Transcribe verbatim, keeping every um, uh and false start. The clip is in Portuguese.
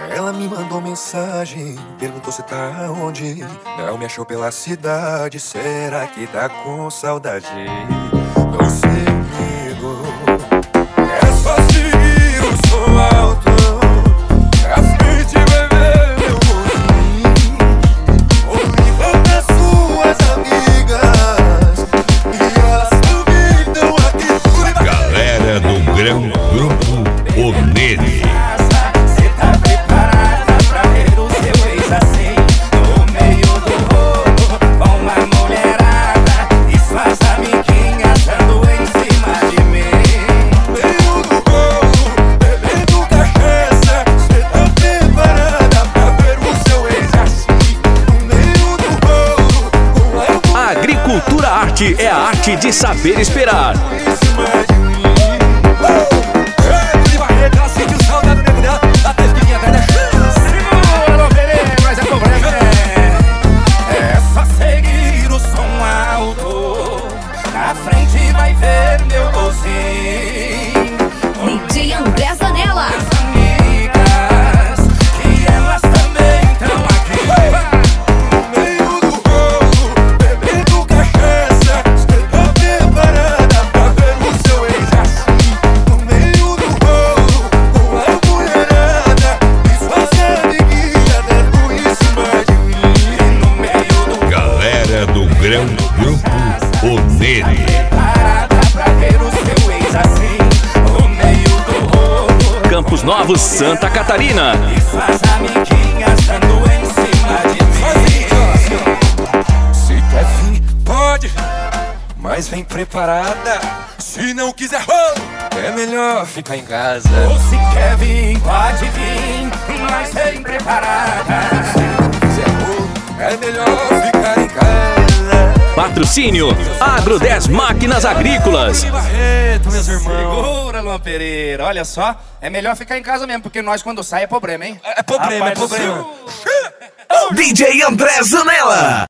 Ela me mandou mensagem, perguntou se tá onde. Não me achou pela cidade, será que tá com saudade? Você comigo é só seguir o som alto. A frente vai ver meu bolsinho. Ouvi das suas amigas e elas duvidam aqui. Galera do Grão Grupo Onere. Agricultura Arte é a arte de saber esperar. É só seguir o som alto. Na frente vai ver meu bolsinho. D J André Zanella. Grão Grupo Onere. Campos Novos, Santa Catarina. Se quer vir, pode, mas vem preparada. Se não quiser, oh, é melhor ficar em casa. Ou se quer vir, pode vir, mas vem preparada. Se não quiser, oh, é melhor ficar em casa. Patrocínio Agro dez Máquinas Agrícolas. Segura, Luan Pereira. Olha só, é melhor ficar em casa mesmo, porque nós quando sai é problema, hein? É problema, é problema. D J André Zanella.